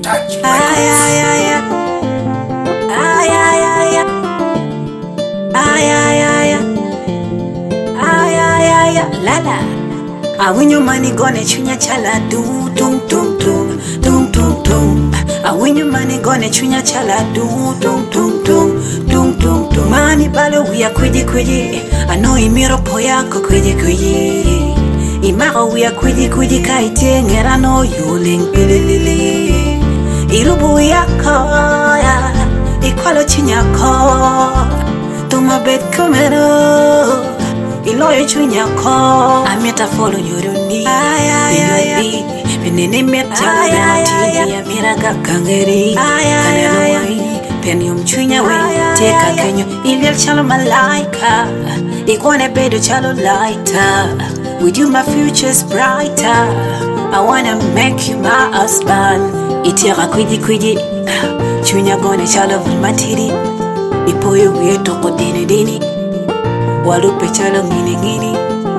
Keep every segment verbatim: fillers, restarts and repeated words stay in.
Touch Ay, ay, ay, ay. Ay, ay, ay, ay. Ay, ay, ay, ay. Ay, ay, ay, ay. Lala. Awinyo mani gone chunya chala du tum tum tum tum tum tum. Awinyo mani gone chunya chala du tum tum tum tum tum tum. Mani balo wiya kwiji kwiji. Ano imiro poyako kwiji kwiji. Imaro wiya kwiji kwiji kaite ngera no yuling pililili. Irubu yako ya ikwalo chinyako. Tuma bet kumero iloyo chunyako. Ameta follow yoruni Iloli Penene meta Venati ya miraga kangeri Kaneloi Peni umchunya we Teka kenyo Iliel chalo malaika Ikwane bedo chalo lighter. With you my future's brighter. I wanna make you my husband. Itira kwiji kwiji Chunya gone chalo vulmatiri Ipoyo weto kodini dini Walupe chalo ngini ngini.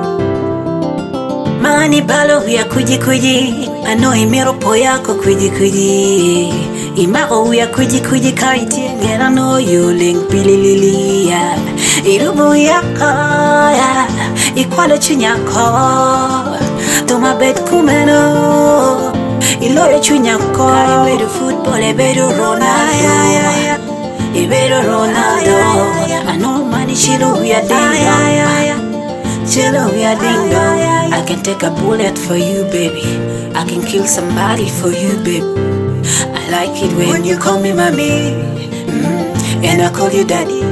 Mani balo ya kuji kuji. Ano imero poyako kuji kuji. Imaro ya kuji kuji kaiti ngera no yuling pililili ya. Irubu yako ya ikwalo chunyako. Toma bet kumeno iloyo chunyako. Ibedo football, ibedo Ronaldo. Ibedo Ronaldo. Ano mani chilo we are ding Chilo we are ding dong. I can take a bullet for you, baby. I can kill somebody for you, baby. I like it when you call me mommy, mm, and I call you daddy.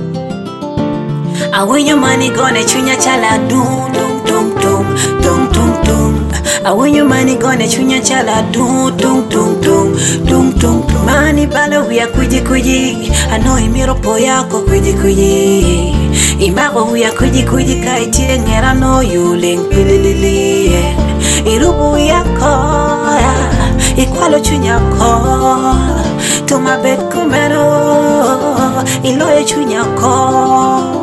I win your money gonna chunya chala dum dum dum dum dum dum dum. I win your money gonna chunya chala dum dum dum dum dum dum dum. Mani balo we are kuji kuji. I know imiro poyako kuji kuji. Imako we are kuji kuji kaiti ngera no yuling pililili. Irubu yako ikwalo chunyako. Tuma bet kumero iloyo chunyako.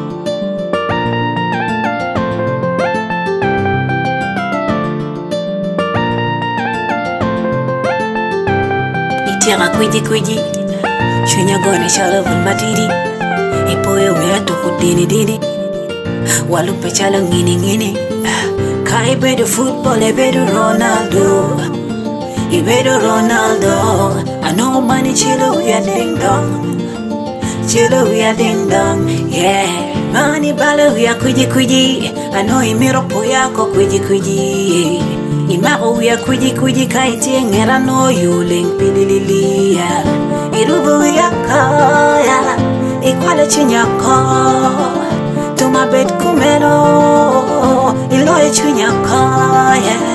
Itira kwiji kwiji Chunya gone chalo vulmatiri Ipoyo weto kudini dini Walupe chalo ngini ngini. Kai bedo football, ibedo Ronaldo. Ibedo Ronaldo. I know money chilo we are ding dong. Chilo we are ding dong, yeah. Money balo we are kuji kuji. I know imiro poyako kuji kuji. Imaro we are kuji kuji kaiti ngera no yuling pililili ya. Irubu yako ya ikwalo chunyako. Tuma bet kumero iloyo chunyako, yeah.